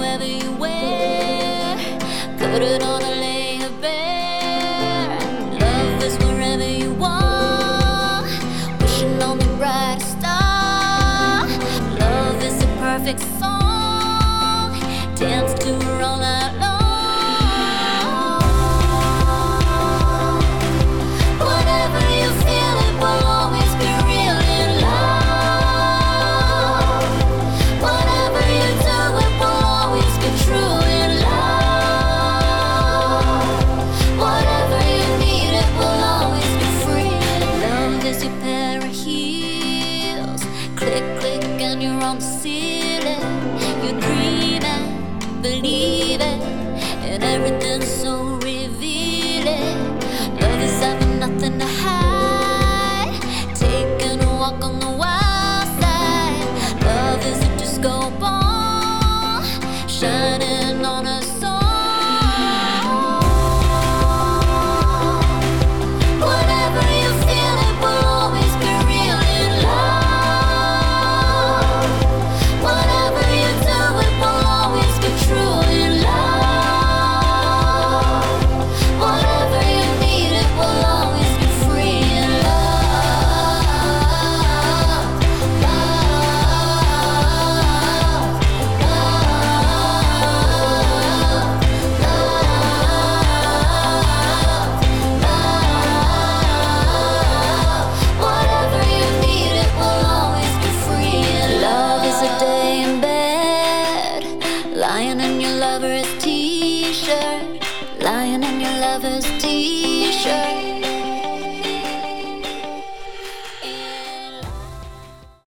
whatever you wear. Put it on and lay it bare. Love is wherever you want, wishing on the brightest star. Love is the perfect song, dance to her all night long. Whatever you feel, it will always be real in love. Whatever you do, it will always be true in love. Whatever you need, it will always be free. Love is your pair of heels, click, click, and you're on the ceiling. You dream it, believe it, and everything's so revealing. Love is having nothing to hide, taking a walk on the